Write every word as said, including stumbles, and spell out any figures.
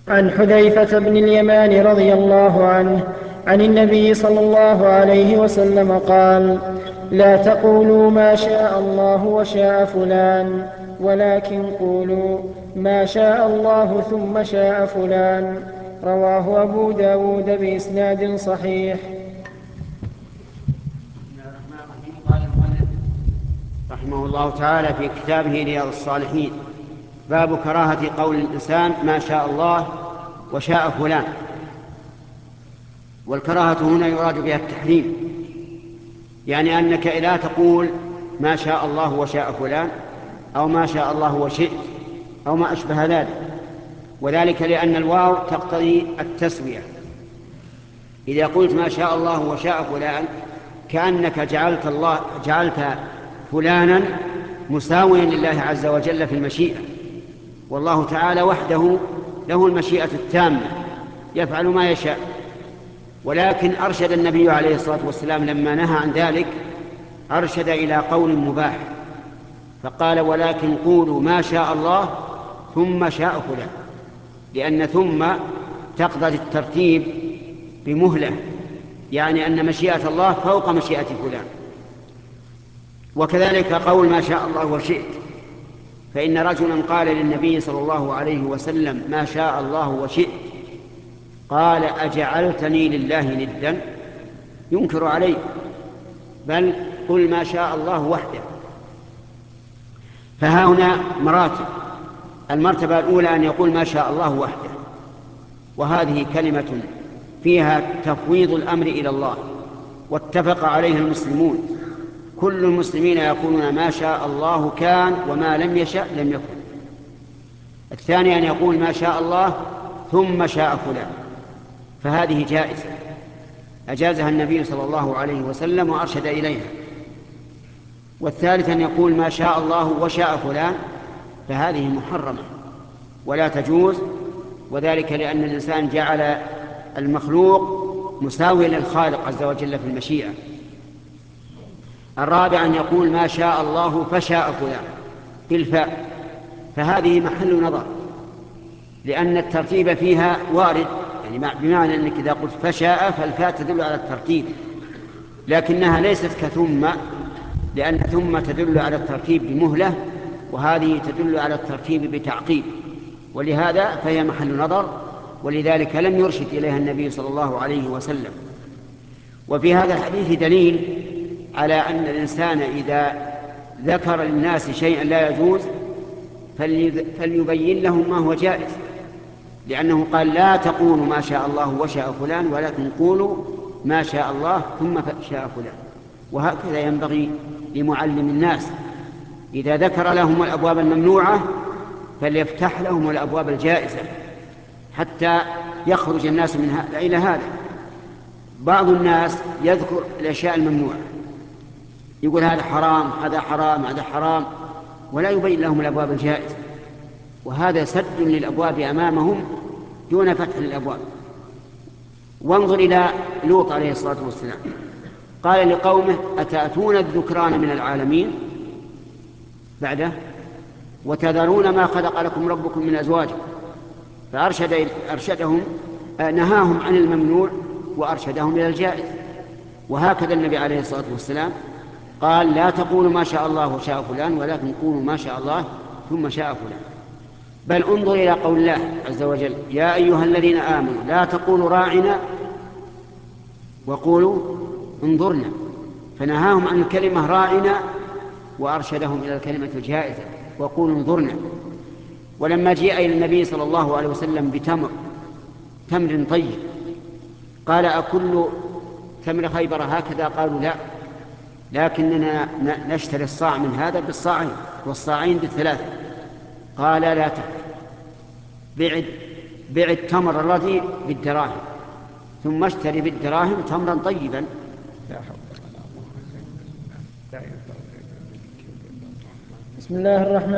عن حذيفة بن اليمان رضي الله عنه عن النبي صلى الله عليه وسلم قال: لا تقولوا ما شاء الله وشاء فلان، ولكن قولوا ما شاء الله ثم شاء فلان. رواه أبو داود بإسناد صحيح. قال المؤلف رحمه الله تعالى في كتابه رياض الصالحين: باب كراهة قول الإنسان ما شاء الله وشاء فلان. والكراهة هنا يراد بها التحريم، يعني أنك لا تقول ما شاء الله وشاء فلان، أو ما شاء الله وشئت، أو ما أشبه ذلك، وذلك لأن الواو تقتضي التسوية. إذا قلت ما شاء الله وشاء فلان كأنك جعلت الله جعلت فلانا مساويا لله عز وجل في المشيئة، والله تعالى وحده له المشيئة التامة يفعل ما يشاء. ولكن أرشد النبي عليه الصلاة والسلام لما نهى عن ذلك أرشد إلى قول مباح، فقال: ولكن قولوا ما شاء الله ثم شاء فلان، لأن ثم تقتضي الترتيب بمهلة، يعني أن مشيئة الله فوق مشيئة فلان. وكذلك قول ما شاء الله وشئت، فإن رجلا قال للنبي صلى الله عليه وسلم: ما شاء الله وشئت. قال: أجعلتني لله ندا؟ ينكر عليه، بل قل ما شاء الله وحده. فها هنا مراتب: المرتبة الأولى أن يقول ما شاء الله وحده، وهذه كلمة فيها تفويض الأمر إلى الله، واتفق عليه المسلمون، كل المسلمين يقولون ما شاء الله كان، وما لم يشأ لم يكن. الثاني أن يقول ما شاء الله ثم شاء فلان، فهذه جائزة أجازها النبي صلى الله عليه وسلم وأرشد إليها. والثالث أن يقول ما شاء الله وشاء فلان، فهذه محرمة ولا تجوز، وذلك لأن الإنسان جعل المخلوق مساويا للخالق عز وجل في المشيئة. الرابع أن يقول ما شاء الله فشاء فلان بالفاء، فهذه محل نظر، لأن الترتيب فيها وارد، يعني بمعنى أنك إذا قلت فشاء فالفاء تدل على الترتيب، لكنها ليست كثم، لأن ثم تدل على الترتيب بمهلة، وهذه تدل على الترتيب بتعقيب، ولهذا فهي محل نظر، ولذلك لم يرشد إليها النبي صلى الله عليه وسلم. وفي هذا الحديث دليل على أن الإنسان إذا ذكر للناس شيئا لا يجوز فليبين لهم ما هو جائز، لأنه قال: لا تقولوا ما شاء الله وشاء فلان، ولكن قولوا ما شاء الله ثم شاء فلان. وهكذا ينبغي لمعلم الناس، إذا ذكر لهم الأبواب الممنوعة فليفتح لهم الأبواب الجائزة حتى يخرج الناس من هذا إلى هذا. بعض الناس يذكر الأشياء الممنوعة، يقول هذا حرام هذا حرام هذا حرام، ولا يبين لهم الأبواب الجائزة، وهذا سد للأبواب أمامهم دون فتح للأبواب. وانظر إلى لوط عليه الصلاة والسلام، قال لقومه: أتأتون الذكران من العالمين بعده وتذرون ما خلق لكم ربكم من أزواجكم. فأرشد أرشدهم نهاهم عن الممنوع وأرشدهم إلى الجائز. وهكذا النبي عليه الصلاة والسلام قال: لا تقولوا ما شاء الله وشاء فلان، ولكن قولوا ما شاء الله ثم شاء فلان. بل انظر إلى قول الله عز وجل: يا أيها الذين آمنوا لا تقولوا راعنا وقولوا انظرنا. فنهاهم عن الكلمة راعنا وأرشدهم إلى الكلمة الجائزة وقولوا انظرنا. ولما جاء إلى النبي صلى الله عليه وسلم بتمر تمر طيب قال: أكل تمر خيبر هكذا؟ قالوا: لا، لكننا نشتري الصاع من هذا بالصاعين والصاعين بالثلاثة. قال: لا تفعل، بع بع التمر الرديء بالدراهم ثم اشتري بالدراهم تمرا طيبا. بسم الله الرحمن